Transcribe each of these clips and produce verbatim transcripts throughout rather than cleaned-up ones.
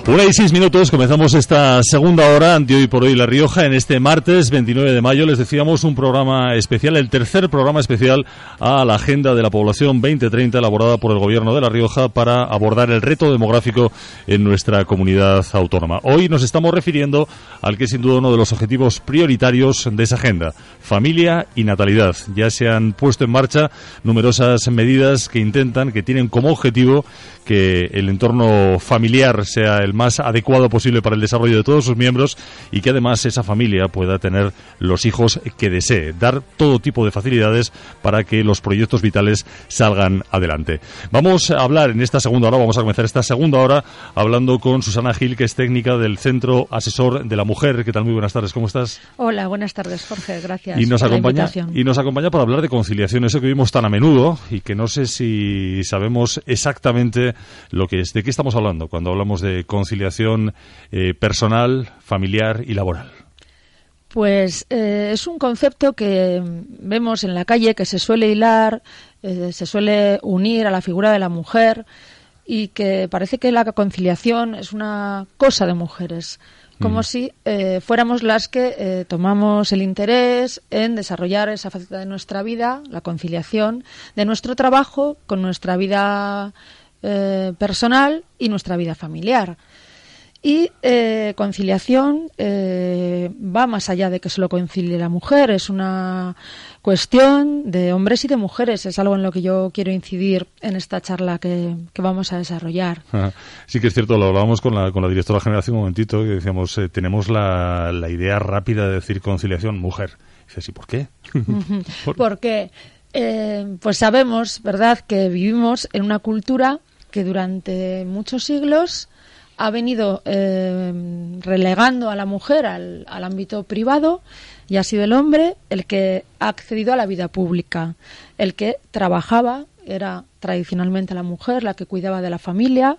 Una y seis minutos, comenzamos esta segunda hora de Hoy por Hoy La Rioja en este martes veintinueve de mayo. Les decíamos un programa especial, el tercer programa especial a la Agenda de la Población veinte treinta elaborada por el Gobierno de La Rioja para abordar el reto demográfico en nuestra comunidad autónoma. Hoy nos estamos refiriendo al que es sin duda uno de los objetivos prioritarios de esa agenda, familia y natalidad. Ya se han puesto en marcha numerosas medidas que intentan, que tienen como objetivo que el entorno familiar sea el más adecuado posible para el desarrollo de todos sus miembros y que además esa familia pueda tener los hijos que desee, dar todo tipo de facilidades para que los proyectos vitales salgan adelante. Vamos a hablar en esta segunda hora, vamos a comenzar esta segunda hora hablando con Susana Gil, que es técnica del Centro Asesor de la Mujer. ¿Qué tal? Muy buenas tardes, ¿cómo estás? Hola, buenas tardes, Jorge, gracias y nos por acompaña, la invitación. Y nos acompaña para hablar de conciliación, eso que vimos tan a menudo y que no sé si sabemos exactamente lo que es. ¿De qué estamos hablando cuando hablamos de conciliación eh, personal, familiar y laboral? Pues eh, es un concepto que vemos en la calle, que se suele hilar, eh, se suele unir a la figura de la mujer y que parece que la conciliación es una cosa de mujeres, como mm. si eh, fuéramos las que eh, tomamos el interés en desarrollar esa faceta de nuestra vida, la conciliación de nuestro trabajo con nuestra vida Eh, personal y nuestra vida familiar. Y eh, conciliación eh, va más allá de que solo concilie la mujer, es una cuestión de hombres y de mujeres, es algo en lo que yo quiero incidir en esta charla que, que vamos a desarrollar. Ah, sí que es cierto, lo hablábamos con la, con la directora general hace un momentito, que decíamos, eh, tenemos la, la idea rápida de decir conciliación mujer. Y dices, ¿y por qué? ¿Por, ¿Por qué? Eh, pues sabemos, ¿verdad?, que vivimos en una cultura que durante muchos siglos ha venido eh, relegando a la mujer al, al ámbito privado y ha sido el hombre el que ha accedido a la vida pública, el que trabajaba, era tradicionalmente la mujer la que cuidaba de la familia.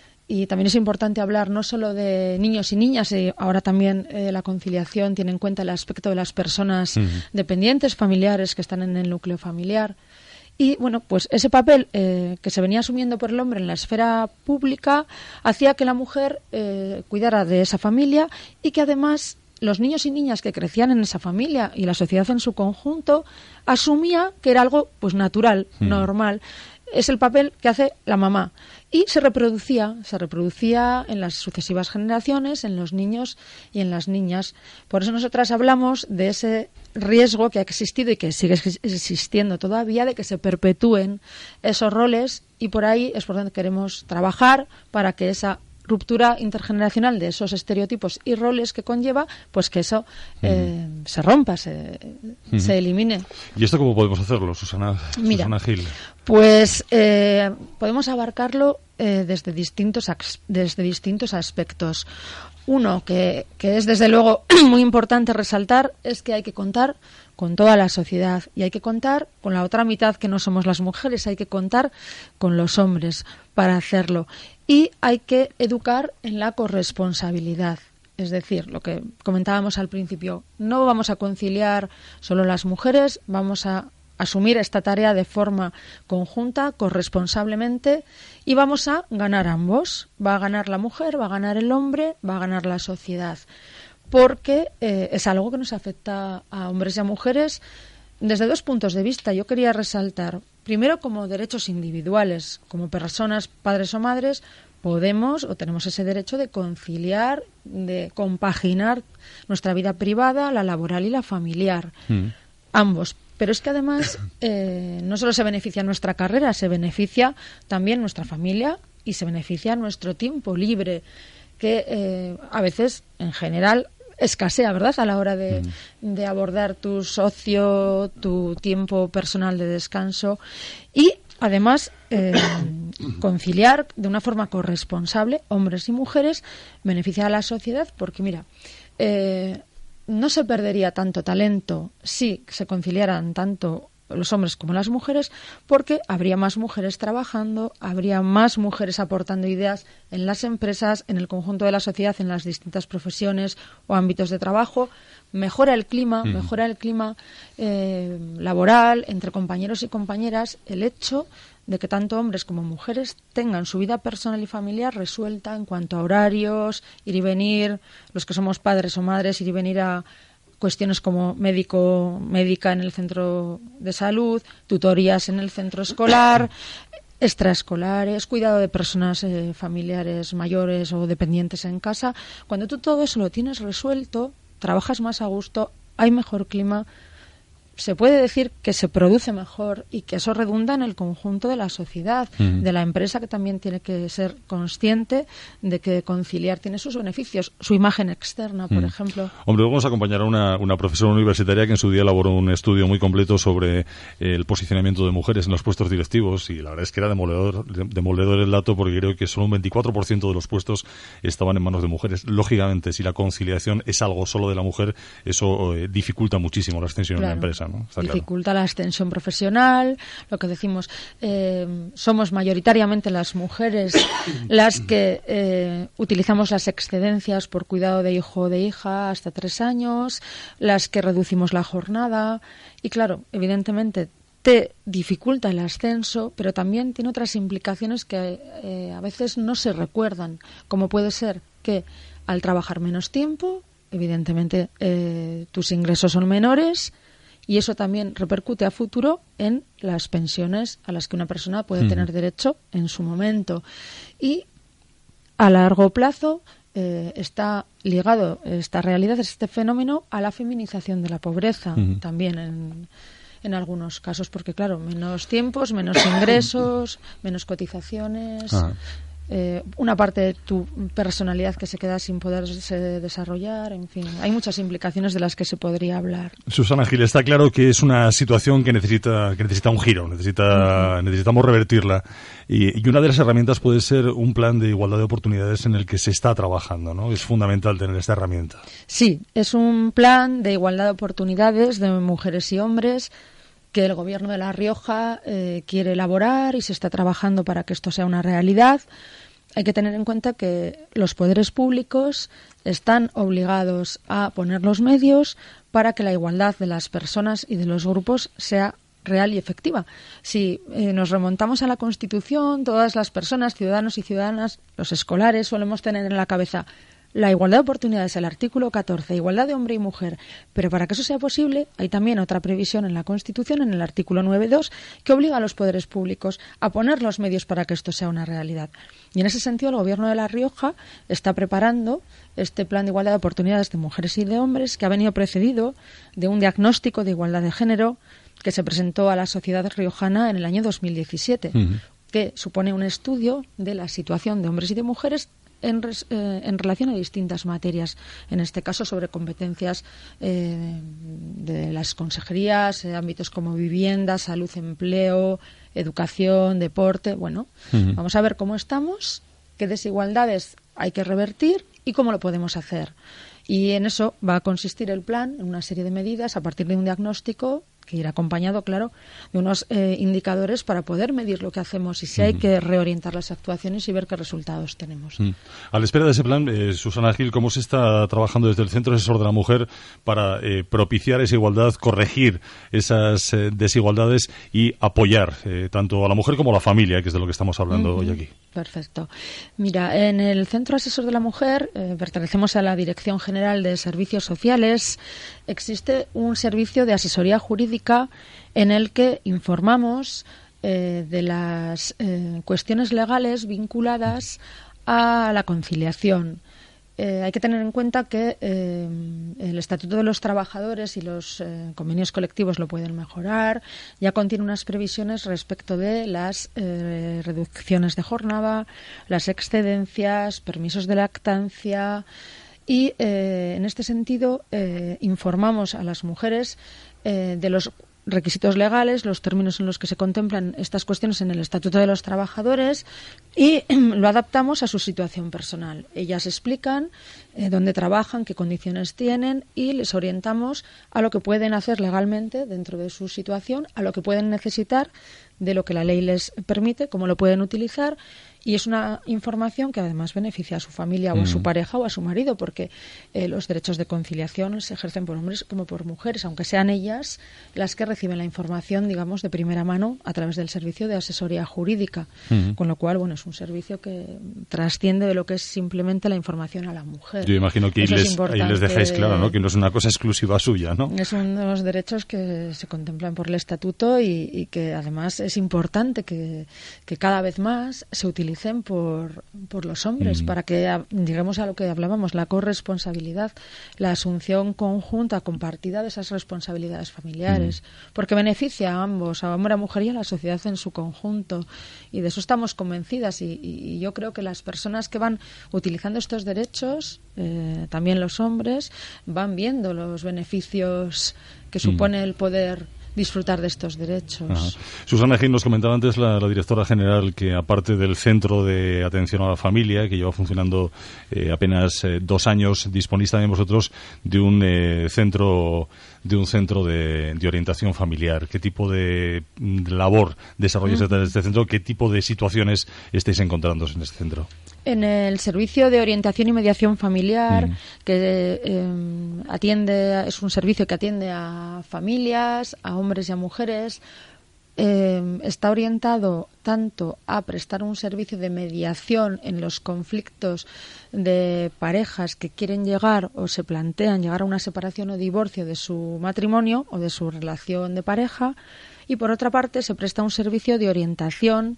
Y también es importante hablar no solo de niños y niñas, y ahora también eh, la conciliación tiene en cuenta el aspecto de las personas uh-huh. dependientes, familiares, que están en el núcleo familiar. Y, bueno, pues ese papel eh, que se venía asumiendo por el hombre en la esfera pública hacía que la mujer eh, cuidara de esa familia y que además los niños y niñas que crecían en esa familia y la sociedad en su conjunto asumía que era algo pues natural, mm. normal. Es el papel que hace la mamá. Y se reproducía, se reproducía en las sucesivas generaciones, en los niños y en las niñas. Por eso nosotras hablamos de ese riesgo que ha existido y que sigue existiendo todavía, de que se perpetúen esos roles, y por ahí es por donde queremos trabajar para que esa ruptura intergeneracional de esos estereotipos y roles que conlleva, pues que eso eh, uh-huh. se rompa, se, uh-huh. se elimine. ¿Y esto cómo podemos hacerlo, Susana, Mira, Susana Gil? Pues eh, podemos abarcarlo eh, desde distintos desde distintos aspectos. Uno que, que es desde luego muy importante resaltar es que hay que contar con toda la sociedad y hay que contar con la otra mitad que no somos las mujeres, hay que contar con los hombres para hacerlo. Y hay que educar en la corresponsabilidad. Es decir, lo que comentábamos al principio, no vamos a conciliar solo las mujeres, vamos a asumir esta tarea de forma conjunta, corresponsablemente, y vamos a ganar ambos. Va a ganar la mujer, va a ganar el hombre, va a ganar la sociedad. Porque eh, es algo que nos afecta a hombres y a mujeres desde dos puntos de vista. Yo quería resaltar, primero, como derechos individuales, como personas, padres o madres, podemos o tenemos ese derecho de conciliar, de compaginar nuestra vida privada, la laboral y la familiar. Mm. Ambos. Pero es que además eh, no solo se beneficia nuestra carrera, se beneficia también nuestra familia y se beneficia nuestro tiempo libre, que eh, a veces, en general, escasea, ¿verdad?, a la hora de, mm. de abordar tu ocio, tu tiempo personal de descanso. Y además, eh, conciliar de una forma corresponsable hombres y mujeres beneficia a la sociedad porque, mira, eh, no se perdería tanto talento si se conciliaran tanto los hombres como las mujeres, porque habría más mujeres trabajando, habría más mujeres aportando ideas en las empresas, en el conjunto de la sociedad, en las distintas profesiones o ámbitos de trabajo. Mejora el clima, mm. mejora el clima eh, laboral entre compañeros y compañeras, el hecho de que tanto hombres como mujeres tengan su vida personal y familiar resuelta en cuanto a horarios, ir y venir, los que somos padres o madres, ir y venir a cuestiones como médico, médica en el centro de salud, tutorías en el centro escolar, extraescolares, cuidado de personas eh, familiares mayores o dependientes en casa. Cuando tú todo eso lo tienes resuelto, trabajas más a gusto, hay mejor clima, se puede decir que se produce mejor y que eso redunda en el conjunto de la sociedad, mm. de la empresa, que también tiene que ser consciente de que conciliar tiene sus beneficios, su imagen externa, por mm. ejemplo. Hombre, vamos a acompañar a una, una profesora universitaria que en su día elaboró un estudio muy completo sobre el posicionamiento de mujeres en los puestos directivos, y la verdad es que era demoledor, demoledor el dato, porque creo que solo un veinticuatro por ciento de los puestos estaban en manos de mujeres. Lógicamente, si la conciliación es algo solo de la mujer, eso eh, dificulta muchísimo la extensión claro. en una empresa, ¿no? Está dificulta claro. la ascensión profesional, lo que decimos, eh, somos mayoritariamente las mujeres las que eh, utilizamos las excedencias por cuidado de hijo o de hija hasta tres años, las que reducimos la jornada, y claro, evidentemente te dificulta el ascenso, pero también tiene otras implicaciones que eh, a veces no se recuerdan, como puede ser que al trabajar menos tiempo, evidentemente eh, tus ingresos son menores, y eso también repercute a futuro en las pensiones a las que una persona puede mm. tener derecho en su momento. Y a largo plazo eh, está ligado esta realidad, este fenómeno, a la feminización de la pobreza, mm. también en, en algunos casos, porque claro, menos tiempos, menos ingresos, menos cotizaciones... Ah. Eh, una parte de tu personalidad que se queda sin poderse desarrollar, en fin, hay muchas implicaciones de las que se podría hablar. Susana Gil, está claro que es una situación que necesita que necesita un giro, necesita uh-huh. necesitamos revertirla, y, y una de las herramientas puede ser un plan de igualdad de oportunidades en el que se está trabajando, ¿no? Es fundamental tener esta herramienta. Sí, es un plan de igualdad de oportunidades de mujeres y hombres que el Gobierno de La Rioja eh, quiere elaborar y se está trabajando para que esto sea una realidad. Hay que tener en cuenta que los poderes públicos están obligados a poner los medios para que la igualdad de las personas y de los grupos sea real y efectiva. Si eh, nos remontamos a la Constitución, todas las personas, ciudadanos y ciudadanas, los escolares, solemos tener en la cabeza la igualdad de oportunidades, el artículo catorce, igualdad de hombre y mujer. Pero para que eso sea posible, hay también otra previsión en la Constitución, en el artículo nueve punto dos, que obliga a los poderes públicos a poner los medios para que esto sea una realidad. Y en ese sentido, el Gobierno de La Rioja está preparando este plan de igualdad de oportunidades de mujeres y de hombres, que ha venido precedido de un diagnóstico de igualdad de género que se presentó a la sociedad riojana en el año dos mil diecisiete, uh-huh. que supone un estudio de la situación de hombres y de mujeres En, res, eh, en relación a distintas materias, en este caso sobre competencias eh, de las consejerías, eh, ámbitos como vivienda, salud, empleo, educación, deporte. Bueno, uh-huh. vamos a ver cómo estamos, qué desigualdades hay que revertir y cómo lo podemos hacer. Y en eso va a consistir el plan, en una serie de medidas a partir de un diagnóstico que irá acompañado, claro, de unos eh, indicadores para poder medir lo que hacemos y si hay que reorientar las actuaciones y ver qué resultados tenemos. Mm. A la espera de ese plan, eh, Susana Gil, ¿cómo se está trabajando desde el Centro Asesor de la Mujer para eh, propiciar esa igualdad, corregir esas eh, desigualdades y apoyar eh, tanto a la mujer como a la familia, que es de lo que estamos hablando uh-huh. hoy aquí? Perfecto. Mira, en el Centro Asesor de la Mujer eh, pertenecemos a la Dirección General de Servicios Sociales. Existe un servicio de asesoría jurídica en el que informamos eh, de las eh, cuestiones legales vinculadas a la conciliación. Eh, hay que tener en cuenta que eh, el Estatuto de los Trabajadores y los eh, convenios colectivos lo pueden mejorar. Ya contiene unas previsiones respecto de las eh, reducciones de jornada, las excedencias, permisos de lactancia. Y eh, en este sentido eh, informamos a las mujeres eh, de los requisitos legales, los términos en los que se contemplan estas cuestiones en el Estatuto de los Trabajadores y lo adaptamos a su situación personal. Ellas explican eh, dónde trabajan, qué condiciones tienen y les orientamos a lo que pueden hacer legalmente dentro de su situación, a lo que pueden necesitar de lo que la ley les permite, cómo lo pueden utilizar, y es una información que además beneficia a su familia o a su pareja o a su marido, porque eh, los derechos de conciliación se ejercen por hombres como por mujeres, aunque sean ellas las que reciben la información, digamos, de primera mano a través del servicio de asesoría jurídica, uh-huh. con lo cual, bueno, es un servicio que trasciende de lo que es simplemente la información a la mujer. Yo imagino que ahí les, ahí les dejáis claro, ¿no?, que no es una cosa exclusiva suya, ¿no? Es uno de los derechos que se contemplan por el Estatuto y, y que además es importante que, que cada vez más se utilicen por, por los hombres, mm. para que lleguemos a lo que hablábamos, la corresponsabilidad, la asunción conjunta, compartida de esas responsabilidades familiares, mm. porque beneficia a ambos, a hombre, a mujer y a la sociedad en su conjunto, y de eso estamos convencidas, y, y, y yo creo que las personas que van utilizando estos derechos, eh, también los hombres, van viendo los beneficios que supone mm. el poder disfrutar de estos derechos. Ajá. Susana Gil nos comentaba antes, la, la directora general, que aparte del Centro de Atención a la Familia, que lleva funcionando eh, apenas eh, dos años, disponéis también vosotros de un eh, centro de un centro de, de orientación familiar. ¿Qué tipo de, de labor desarrolláis uh-huh. desde este centro? ¿Qué tipo de situaciones estáis encontrándoos en este centro? En el servicio de orientación y mediación familiar, mm. que eh, atiende, es un servicio que atiende a familias, a hombres y a mujeres, eh, está orientado tanto a prestar un servicio de mediación en los conflictos de parejas que quieren llegar o se plantean llegar a una separación o divorcio de su matrimonio o de su relación de pareja, y por otra parte se presta un servicio de orientación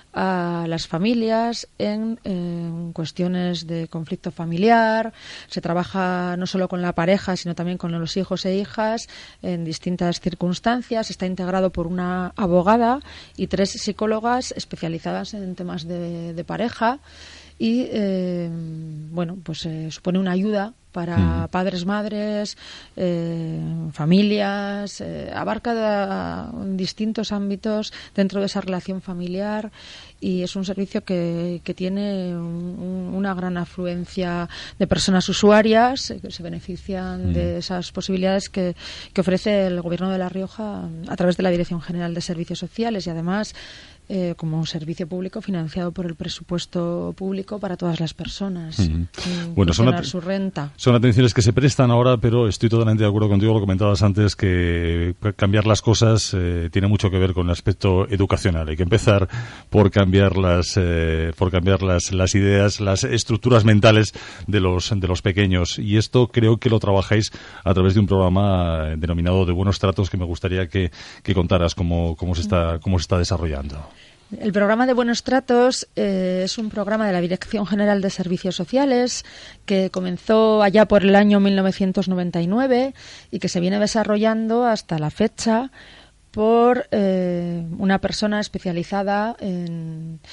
a las familias en, en cuestiones de conflicto familiar. Se trabaja no solo con la pareja, sino también con los hijos e hijas en distintas circunstancias. Está integrado por una abogada y tres psicólogas especializadas en temas de, de pareja. Y, eh, bueno, pues eh, supone una ayuda para mm. padres, madres, eh, familias, eh, abarca de, distintos ámbitos dentro de esa relación familiar, y es un servicio que, que tiene un, una gran afluencia de personas usuarias que se benefician mm. de esas posibilidades que, que ofrece el Gobierno de La Rioja a través de la Dirección General de Servicios Sociales, y además Eh, como un servicio público financiado por el presupuesto público para todas las personas. Mm. Bueno, son, at- su renta. son atenciones que se prestan ahora, pero estoy totalmente de acuerdo contigo, lo comentabas antes, que cambiar las cosas eh, tiene mucho que ver con el aspecto educacional. Hay que empezar por cambiar las eh, por cambiar las, las ideas, las estructuras mentales de los de los pequeños, y esto creo que lo trabajáis a través de un programa denominado de Buenos Tratos, que me gustaría que, que contaras cómo, cómo se está cómo se está desarrollando. El programa de Buenos Tratos eh, es un programa de la Dirección General de Servicios Sociales que comenzó allá por el año mil novecientos noventa y nueve y que se viene desarrollando hasta la fecha por eh, una persona especializada en,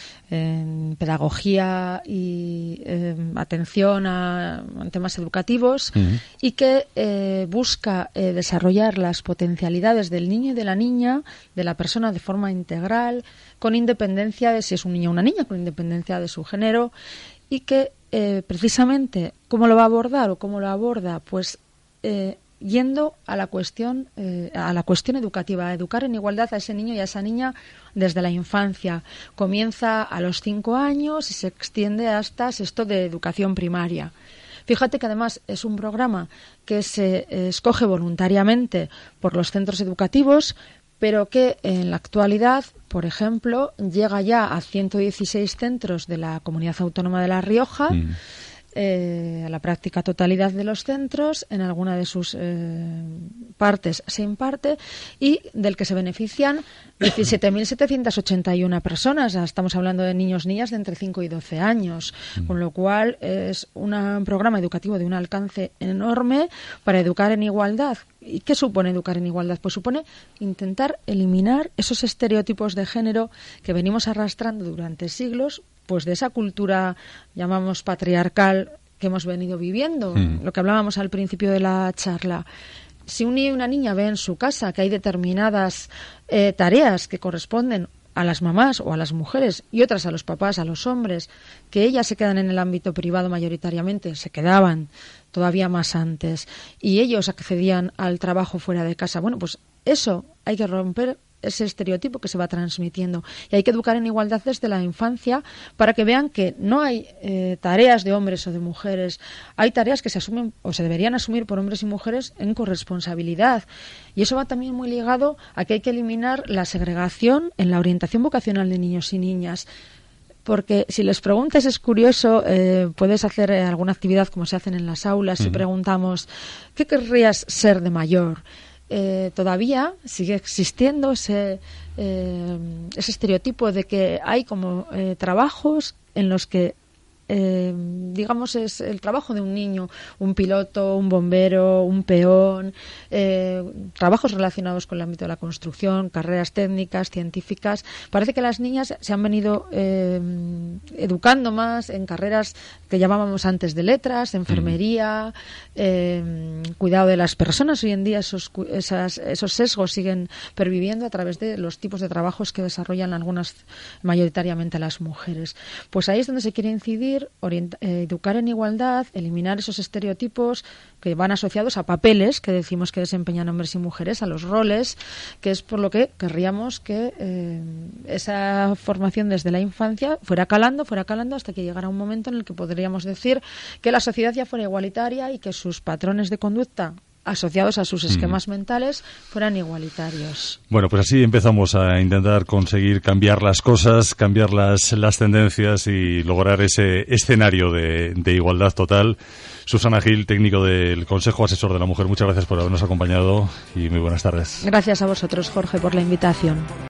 en pedagogía y eh, atención a, a temas educativos, uh-huh. y que eh, busca eh, desarrollar las potencialidades del niño y de la niña, de la persona de forma integral, con independencia de si es un niño o una niña, con independencia de su género, y que eh, precisamente cómo lo va a abordar o cómo lo aborda, pues eh, yendo a la cuestión eh, a la cuestión educativa, a educar en igualdad a ese niño y a esa niña desde la infancia. Comienza a los cinco años y se extiende hasta sexto de educación primaria. Fíjate que además es un programa que se eh, escoge voluntariamente por los centros educativos, pero que en la actualidad, por ejemplo, llega ya a ciento dieciséis centros de la Comunidad Autónoma de La Rioja, mm. eh, a la práctica totalidad de los centros, en alguna de sus eh, partes se imparte, y del que se benefician diecisiete mil setecientas ochenta y una personas. Estamos hablando de niños y niñas de entre cinco y doce años, mm. con lo cual es un programa educativo de un alcance enorme para educar en igualdad. ¿Y qué supone educar en igualdad? Pues supone intentar eliminar esos estereotipos de género que venimos arrastrando durante siglos, pues de esa cultura, llamamos patriarcal, que hemos venido viviendo, mm. lo que hablábamos al principio de la charla. si un niño y una niña ven en su casa que hay determinadas eh, tareas que corresponden a las mamás o a las mujeres y otras a los papás, a los hombres, que ellas se quedan en el ámbito privado mayoritariamente, se quedaban todavía más antes, y ellos accedían al trabajo fuera de casa. Bueno, pues eso hay que romper ese estereotipo que se va transmitiendo y hay que educar en igualdad desde la infancia para que vean que no hay eh, tareas de hombres o de mujeres, hay tareas que se asumen o se deberían asumir por hombres y mujeres en corresponsabilidad, y eso va también muy ligado a que hay que eliminar la segregación en la orientación vocacional de niños y niñas. Porque si les preguntas, es curioso, eh, puedes hacer eh, alguna actividad como se hacen en las aulas, uh-huh. Si preguntamos ¿qué querrías ser de mayor? Eh, todavía sigue existiendo ese, eh, ese estereotipo de que hay como eh, trabajos en los que eh, digamos es el trabajo de un niño, un piloto, un bombero, un peón, eh, trabajos relacionados con el ámbito de la construcción, carreras técnicas, científicas. Parece que las niñas se han venido eh, educando más en carreras que llamábamos antes de letras, enfermería, eh, cuidado de las personas. Hoy en día esos, esas, esos sesgos siguen perviviendo a través de los tipos de trabajos que desarrollan algunas, mayoritariamente las mujeres. Pues ahí es donde se quiere incidir, orienta, eh, educar en igualdad, eliminar esos estereotipos que van asociados a papeles que decimos que desempeñan hombres y mujeres, a los roles, que es por lo que querríamos que eh, esa formación desde la infancia fuera calando, fuera calando hasta que llegara un momento en el que podríamos decir que la sociedad ya fuera igualitaria y que sus patrones de conducta asociados a sus esquemas mm. mentales fueran igualitarios. Bueno, pues así empezamos a intentar conseguir cambiar las cosas, cambiar las, las tendencias y lograr ese escenario de, de igualdad total. Susana Gil, técnico del Consejo Asesor de la Mujer, muchas gracias por habernos acompañado y muy buenas tardes. Gracias a vosotros, Jorge, por la invitación.